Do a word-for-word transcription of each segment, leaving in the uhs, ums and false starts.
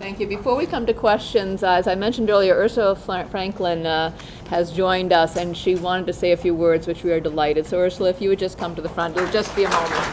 Thank you. Before we come to questions, uh, as I mentioned earlier, Ursula Franklin uh, has joined us, and she wanted to say a few words, which we are delighted. So, Ursula, if you would just come to the front, it'll just be a moment.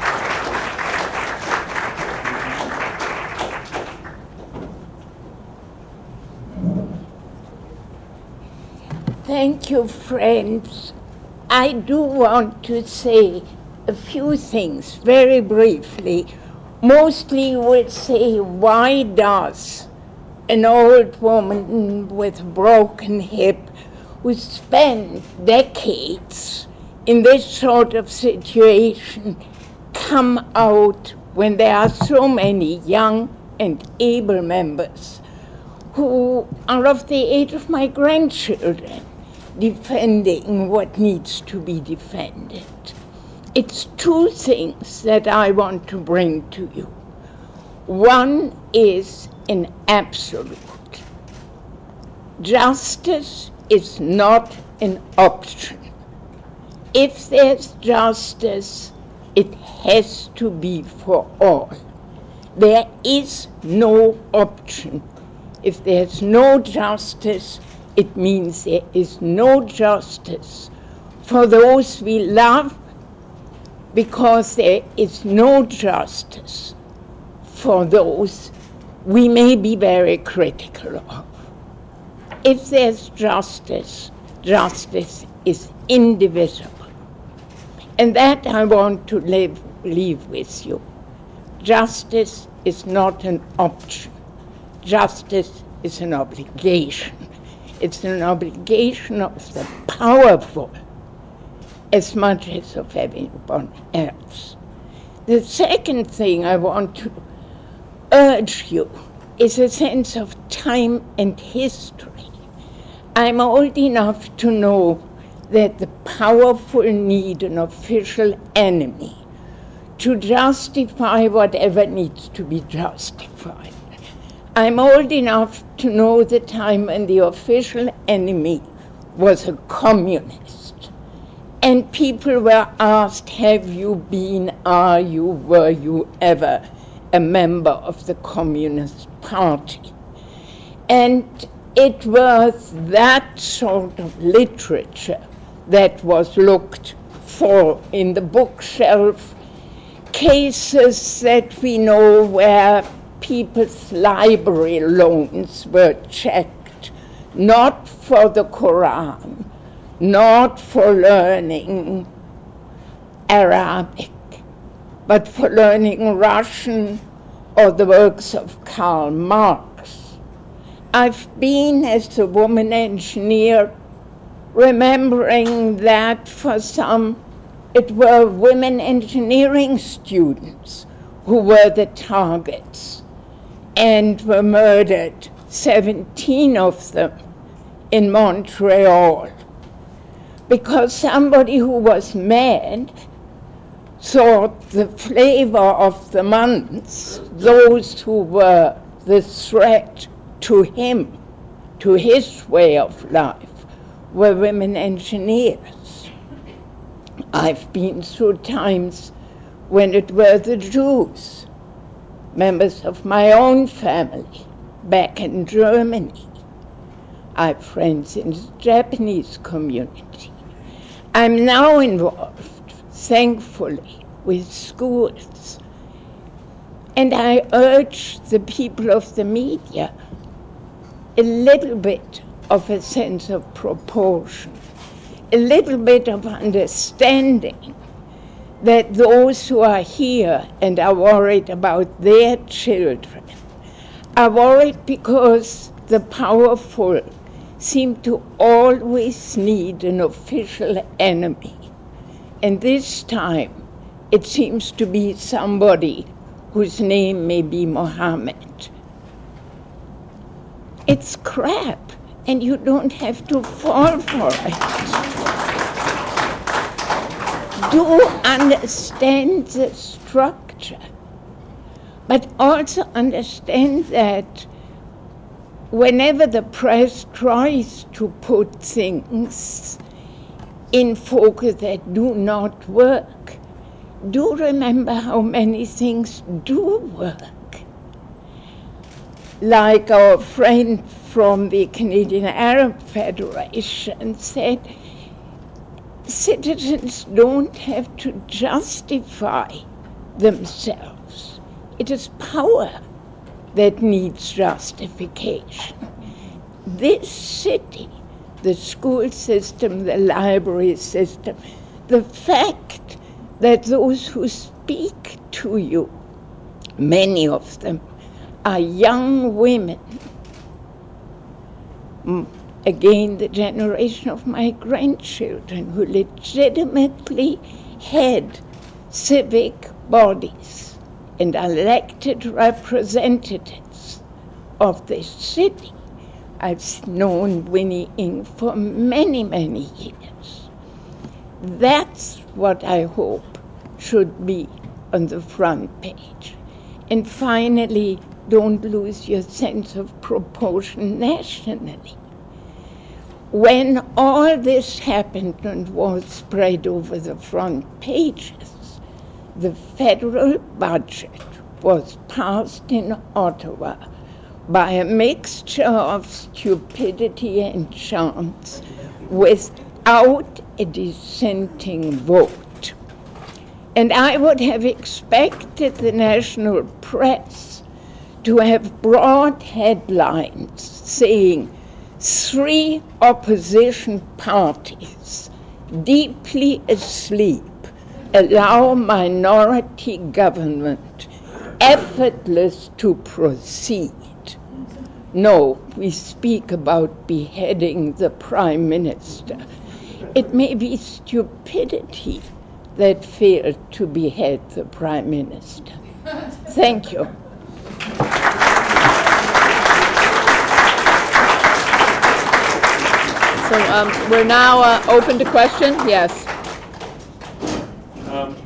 Thank you, friends. I do want to say a few things very briefly. Mostly you would say, why does an old woman with a broken hip who spent decades in this sort of situation come out when there are so many young and able members who are of the age of my grandchildren, defending what needs to be defended? It's two things that I want to bring to you. One is an absolute. Justice is not an option. If there's justice, it has to be for all. There is no option. If there's no justice, it means there is no justice for those we love, because there is no justice for those we may be very critical of. If there's justice, justice is indivisible. And that I want to live, leave with you. Justice is not an option. Justice is an obligation. It's an obligation of the powerful as much as of everyone else. The second thing I want to urge you is a sense of time and history. I'm old enough to know that the powerful need an official enemy to justify whatever needs to be justified. I'm old enough to know the time when the official enemy was a communist. And people were asked, have you been, are you, were you ever a member of the Communist Party? And it was that sort of literature that was looked for in the bookshelf, cases that we know where people's library loans were checked, not for the Quran, not for learning Arabic, but for learning Russian or the works of Karl Marx. I've been, as a woman engineer, remembering that for some, it were women engineering students who were the targets and were murdered, seventeen of them, in Montreal, because somebody who was mad thought the flavor of the months, those who were the threat to him, to his way of life, were women engineers. I've been through times when it were the Jews, members of my own family, back in Germany. I have friends in the Japanese community. I'm now involved, thankfully, with schools. And I urge the people of the media a little bit of a sense of proportion, a little bit of understanding that those who are here and are worried about their children are worried because the powerful seem to always need an official enemy. And this time, it seems to be somebody whose name may be Mohammed. It's crap, and you don't have to fall for it. Do understand the structure, but also understand that whenever the press tries to put things in focus that do not work, do remember how many things do work. like our friend from the Canadian Arab Federation said, citizens don't have to justify themselves. It is power that needs justification. This city, the school system, the library system, the fact that those who speak to you, many of them, are young women, again, the generation of my grandchildren who legitimately had civic bodies and elected representatives of this city. I've known Winnie Ng for many, many years. That's what I hope should be on the front page. And finally, don't lose your sense of proportion nationally. When all this happened and was spread over the front pages, the federal budget was passed in Ottawa by a mixture of stupidity and chance without a dissenting vote. And I would have expected the national press to have broad headlines saying three opposition parties deeply asleep allow minority government effortless to proceed. No, we speak about beheading the prime minister. It may be stupidity that failed to behead the prime minister. Thank you. So um, we're now uh, open to question. Yes. Um,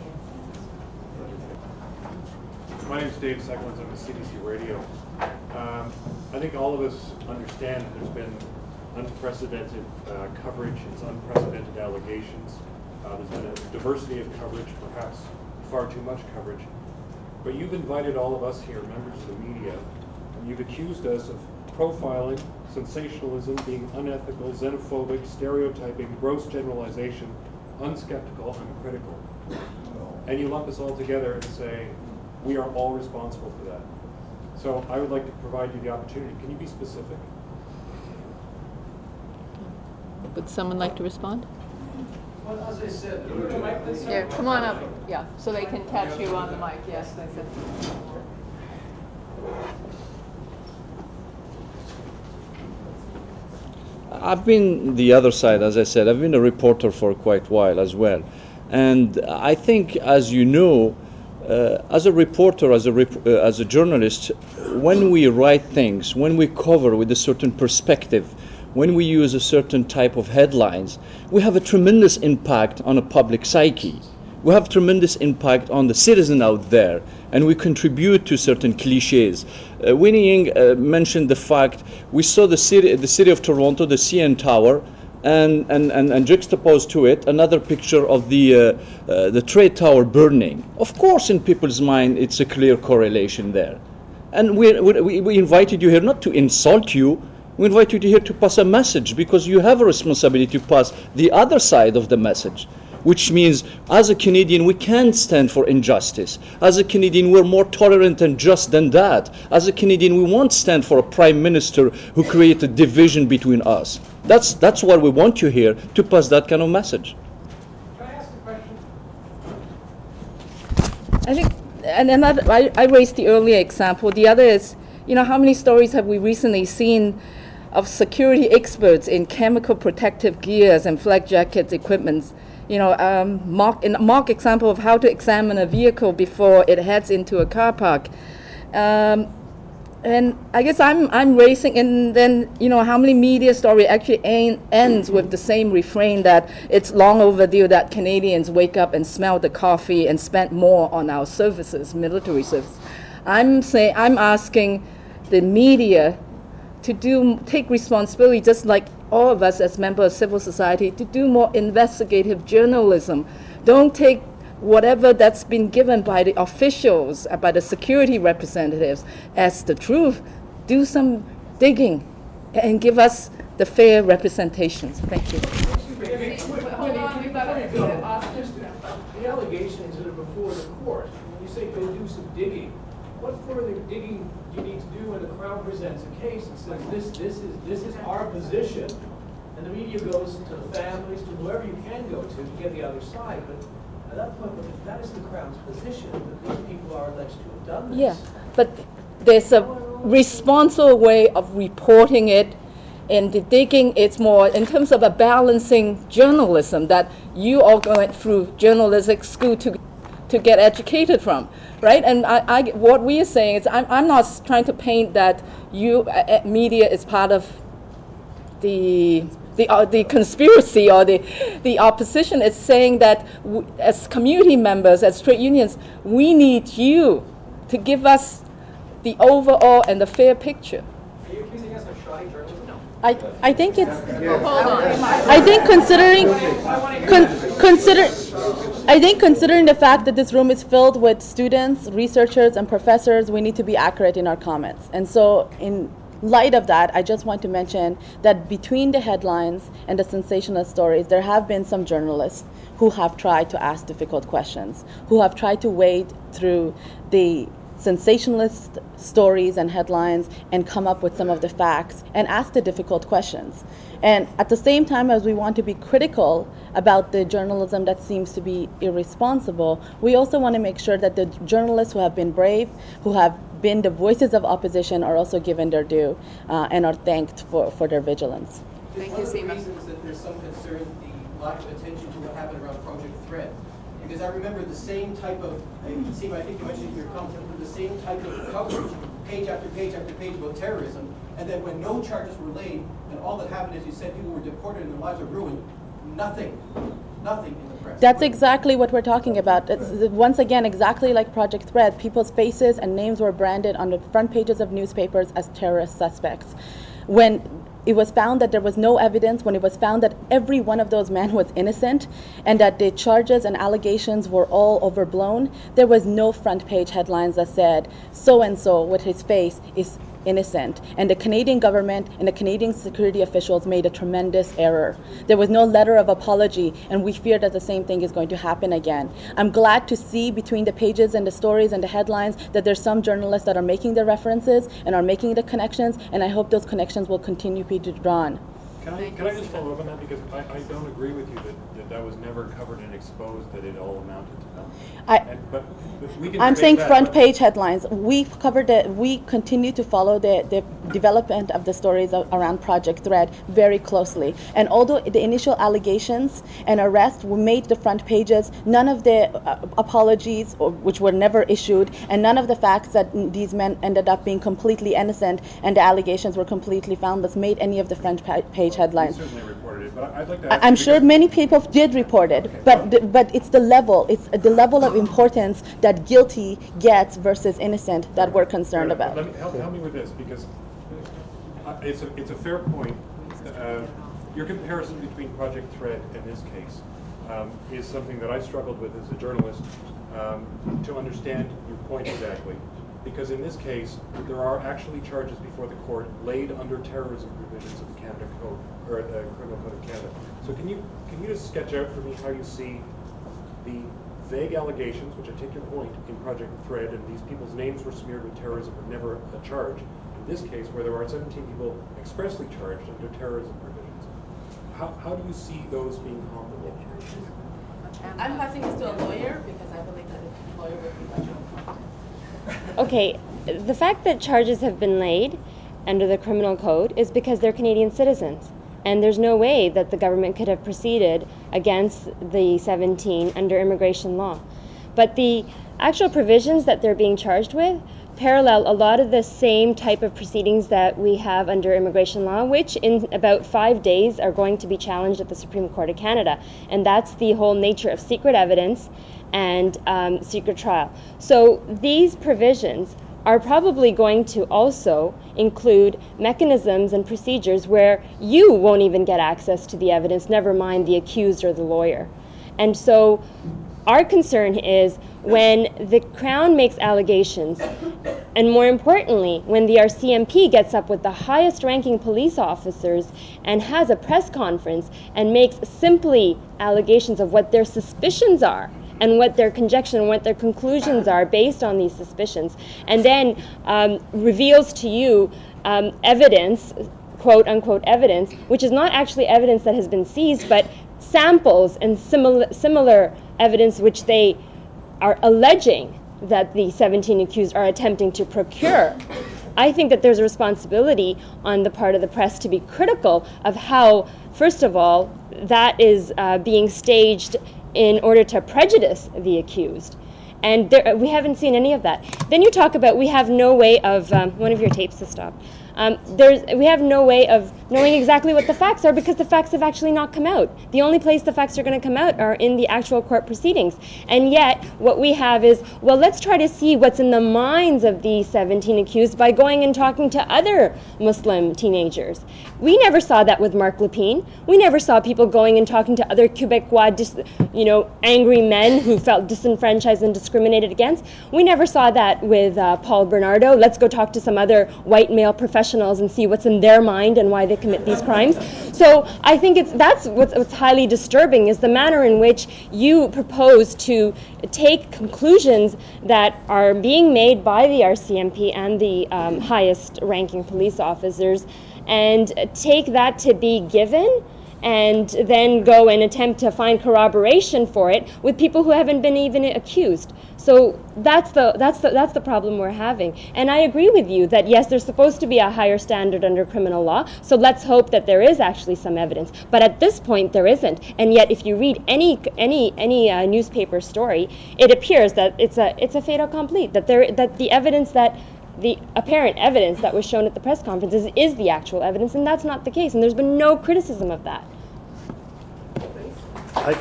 my name is Dave Seglins. I'm with C B C Radio. Um, I think all of us understand that there's been unprecedented uh, coverage. It's unprecedented allegations. Uh, there's been a diversity of coverage, perhaps far too much coverage. But you've invited all of us here, members of the media, and you've accused us of profiling, sensationalism, being unethical, xenophobic, stereotyping, gross generalization, unskeptical, uncritical. And you lump us all together and say, we are all responsible for that. So I would like to provide you the opportunity. Can you be specific? Would someone like to respond? Well, as I said, Yeah, come on up. Yeah, so they can catch you on the mic. Yes, I said. I've been the other side, as I said. I've been a reporter for quite a while as well. And I think, as you know, uh, as a reporter, as a, rep- uh, as a journalist, when we write things, when we cover with a certain perspective, when we use a certain type of headlines, we have a tremendous impact on a public psyche. We have tremendous impact on the citizen out there, and we contribute to certain cliches. Uh, Winnie Ng uh, mentioned the fact we saw the city, the city of Toronto, the C N Tower, and, and, and, and juxtaposed to it another picture of the, uh, uh, the trade tower burning. Of course, in people's mind, it's a clear correlation there. And we, we, we invited you here not to insult you, we invite you to here to pass a message, because you have a responsibility to pass the other side of the message, which means as a Canadian we can stand for injustice. As a Canadian we're more tolerant and just than that. As a Canadian we won't stand for a prime minister who created division between us. That's that's why we want you here, to pass that kind of message. Can I ask a question? I think, and another, I, I raised the earlier example. The other is, you know, how many stories have we recently seen of security experts in chemical protective gears and flak jacket equipments? You know, um, mock, in a mock example of how to examine a vehicle before it heads into a car park. Um, And I guess I'm I'm racing, and then you know how many media story actually ain, ends with the same refrain that it's long overdue that Canadians wake up and smell the coffee and spend more on our services, military services. I'm saying I'm asking the media to do take responsibility, just like all of us as members of civil society, to do more investigative journalism. Don't take whatever that's been given by the officials, uh, by the security representatives, as the truth. do some digging and give us the fair representations. Thank you. Excuse me, Wendy, can you, before you go, just the allegations that are before the court, when you say go do some digging, what further digging do you need to do when the Crown presents a case and says this, this is, this is our position, and the media goes to the families, to whoever you can go to to get the other side, but at that point, but that is the Crown's position, that these people are alleged to have done this. Yeah, but there's a responsible way of reporting it. And the digging, it's more in terms of a balancing journalism that you all went through journalistic school to to get educated from, right? And I, I what we are saying is I'm, I'm not trying to paint that you uh, media is part of the the uh, the conspiracy or the the opposition. Is saying that w- as community members, as trade unions, we need you to give us the overall and the fair picture. Are you accusing us of shoddy journalism? No. I, I think it's, Hold on. I think considering, con, consider, I think considering the fact that this room is filled with students, researchers, and professors, we need to be accurate in our comments. And so in light of that, I just want to mention that between the headlines and the sensational stories, there have been some journalists who have tried to ask difficult questions, who have tried to wade through the sensationalist stories and headlines and come up with some of the facts and ask the difficult questions. And at the same time as we want to be critical about the journalism that seems to be irresponsible, we also want to make sure that the journalists who have been brave, who have been the voices of opposition, are also given their due uh, and are thanked for, for their vigilance. Thank one you, of the Seema. reasons that there's some concern, the lack of attention to what happened around Project Thread. Because I remember the same type of, uh, Seema, I think you mentioned in your comments, the same type of coverage, page after page after page about terrorism, and then when no charges were laid, and all that happened, as you said, people were deported and their lives were ruined, nothing, nothing in the press. That's exactly what we're talking about. It's, once again, exactly like Project Thread, people's faces and names were branded on the front pages of newspapers as terrorist suspects. When it was found that there was no evidence, when it was found that every one of those men was innocent and that the charges and allegations were all overblown, there was no front page headlines that said, so-and-so with his face is innocent. And the Canadian government and the Canadian security officials made a tremendous error. There was no letter of apology, and we fear that the same thing is going to happen again. I'm glad to see between the pages and the stories and the headlines that there's some journalists that are making the references and are making the connections, and I hope those connections will continue to be drawn. Can I, can I just follow up on that? Because I, I don't agree with you that, that that was never covered and exposed, that it all amounted to nothing. I, And, but, but we can I'm debate saying that, front but- page headlines. We've covered it. We continue to follow the, the development of the stories of, around Project Thread very closely. And although the initial allegations and arrests were made the front pages, none of the uh, apologies, or, which were never issued, and none of the facts that these men ended up being completely innocent and the allegations were completely foundless made any of the front pa- page well, headlines. We certainly reported it, but I'd like to ask I'm you sure because- many people did report it, Okay, but well- the, but it's the level, it's the level of importance that guilty gets versus innocent that we're concerned Fair enough, about. but Let me, help, help me with this, because uh, it's a, it's a fair point. Uh, your comparison between Project Thread and this case um, is something that I struggled with as a journalist um, to understand your point exactly. Because in this case, there are actually charges before the court laid under terrorism provisions of the Canada Code, or the Criminal Code of Canada. So can you can you just sketch out for me how you see the vague allegations, which I take your point, in Project Thread, and these people's names were smeared with terrorism but never a charge. In this case, where there are seventeen people expressly charged under terrorism provisions, how, how do you see those being comparable? I'm passing this to a lawyer because I believe that a lawyer would be better informed. Okay, the fact that charges have been laid under the criminal code is because they're Canadian citizens. And there's no way that the government could have proceeded against the seventeen under immigration law. But the actual provisions that they're being charged with parallel a lot of the same type of proceedings that we have under immigration law, which in about five days are going to be challenged at the Supreme Court of Canada. And that's the whole nature of secret evidence and um, secret trial. So these provisions are probably going to also include mechanisms and procedures where you won't even get access to the evidence, never mind the accused or the lawyer. And so Our concern is when the Crown makes allegations, and more importantly, when the R C M P gets up with the highest ranking police officers and has a press conference and makes simply allegations of what their suspicions are and what their conjecture and what their conclusions are based on these suspicions, and then um, reveals to you um, evidence, quote unquote evidence, which is not actually evidence that has been seized, but samples and similar, similar evidence which they are alleging that the seventeen accused are attempting to procure. I think that there's a responsibility on the part of the press to be critical of how, first of all, that is uh, being staged in order to prejudice the accused. And there, we haven't seen any of that. Then you talk about we have no way of, um, one of your tapes has stopped. Um, there's, we have no way of knowing exactly what the facts are because the facts have actually not come out. The only place the facts are going to come out are in the actual court proceedings. And yet, what we have is, well, let's try to see what's in the minds of these seventeen accused by going and talking to other Muslim teenagers. We never saw that with Marc Lépine. We never saw people going and talking to other Quebecois, dis, you know, angry men who felt disenfranchised and discriminated against. We never saw that with uh, Paul Bernardo. Let's go talk to some other white male professionals and see what's in their mind and why they commit these crimes. So I think it's that's what's, what's highly disturbing is the manner in which you propose to take conclusions that are being made by the R C M P and the um, highest ranking police officers and take that to be given and then go and attempt to find corroboration for it with people who haven't been even accused. So that's the that's the that's the problem we're having. And I agree with you that yes, there's supposed to be a higher standard under criminal law. So let's hope that there is actually some evidence. But at this point, there isn't. And yet, if you read any any any uh, newspaper story, it appears that it's a it's a fait accompli. That there that the evidence that the apparent evidence that was shown at the press conferences is the actual evidence, and that's not the case. And there's been no criticism of that. I,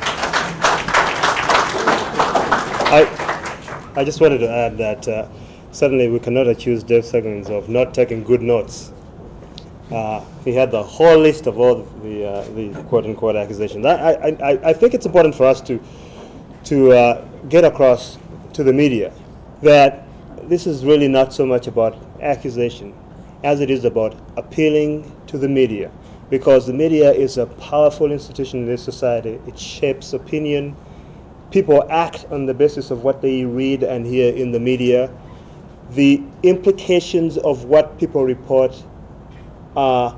I, I just wanted to add that uh, certainly we cannot accuse Dave Seguins of not taking good notes. Uh, he had the whole list of all the uh, the quote-unquote accusations. I, I, I think it's important for us to to uh, get across to the media that this is really not so much about accusation as it is about appealing to the media, because the media is a powerful institution in this society. It shapes opinion. People act on the basis of what they read and hear in the media. The implications of what people report are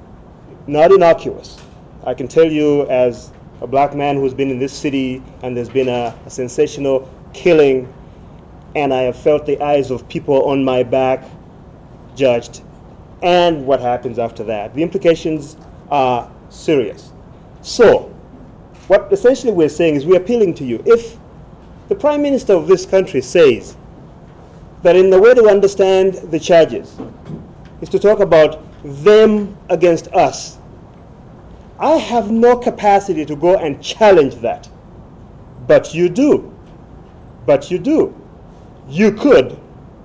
not innocuous. I can tell you, as a black man who's been in this city and there's been a, a sensational killing, and I have felt the eyes of people on my back judged, and what happens after that. The implications are serious. So, what essentially we're saying is we're appealing to you. If the Prime Minister of this country says that in the way to understand the charges is to talk about them against us, I have no capacity to go and challenge that. But you do. But you do. You could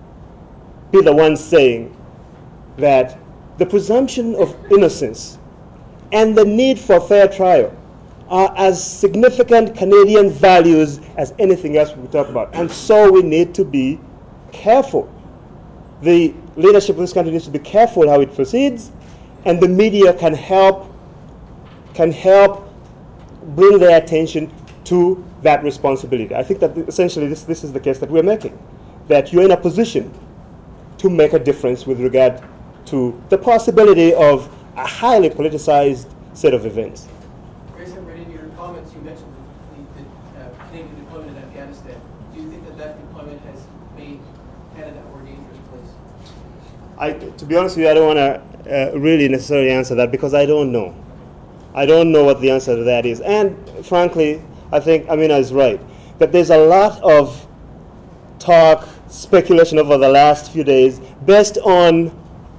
be the one saying that the presumption of innocence and the need for fair trial are as significant Canadian values as anything else we talk about. And so we need to be careful. The leadership of this country needs to be careful how it proceeds, and the media can help can help bring their attention to that responsibility. I think that essentially this, this is the case that we're making, that you're in a position to make a difference with regard to the possibility of a highly politicized set of events. Grace, right in your comments, you mentioned the, the uh, Canadian deployment in Afghanistan. Do you think that that deployment has made Canada a more dangerous place? I, to be honest with you, I don't want to uh, really necessarily answer that because I don't know. I don't know what the answer to that is. And frankly, I think Amina is right, that there's a lot of talk, speculation over the last few days based on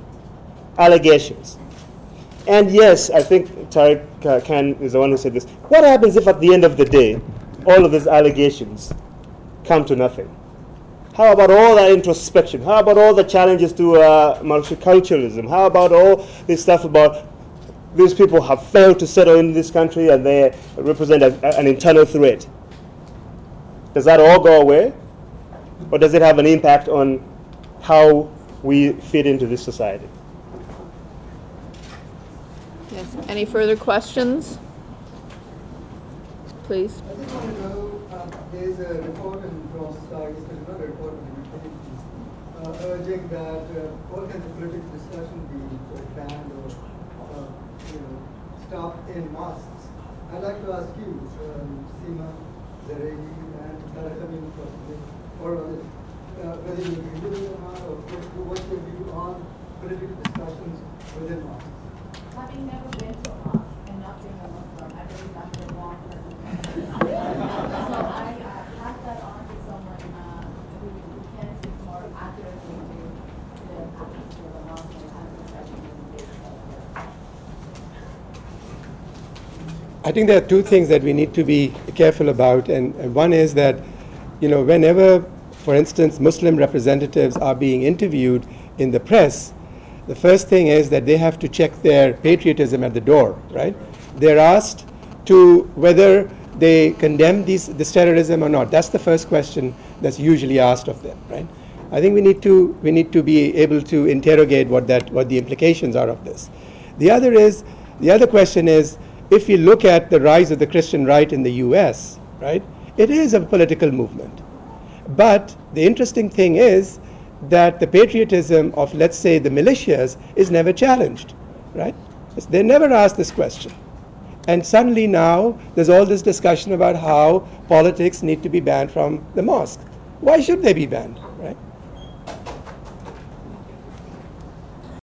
allegations. And yes, I think Tariq uh, Khan is the one who said this. What happens if at the end of the day, all of these allegations come to nothing? How about all that introspection? How about all the challenges to uh, multiculturalism? How about all this stuff about these people have failed to settle in this country and they represent a, an internal threat? does that all go away? Or does it have an impact on how we fit into this society? Yes. Any further questions? Please. I just want to know, uh, there's a report in from uh, yesterday, not a report of the U K, uh, urging that uh, all kinds of political discussion be uh, banned or uh, you know, stopped in mosques. I'd like to ask you, um, Seema, Zaregi, and Tarakamil, possibly, or others, uh, whether you agree with it or not, or what, what's your view on political discussions within mosques? Having never been to a mosque and not being a Muslim, I believe I'm the wrong person to answer this. So I uh, pass that on to someone uh, who, who can speak more accurately to the atmosphere of a mosque and has discussions in the faith sector. I think there are two things that we need to be careful about, and, and one is that, you know, whenever, for instance, Muslim representatives are being interviewed in the press, the first thing is that they have to check their patriotism at the door, right? They're asked to whether they condemn these, this terrorism or not. That's the first question that's usually asked of them, right? I think we need to we need to be able to interrogate what that what the implications are of this. The other is the other question is, if you look at the rise of the Christian right in the U S, right, it is a political movement. But the interesting thing is that the patriotism of, let's say, the militias is never challenged, right? They never asked this question. And suddenly now there's all this discussion about how politics need to be banned from the mosque. Why should they be banned?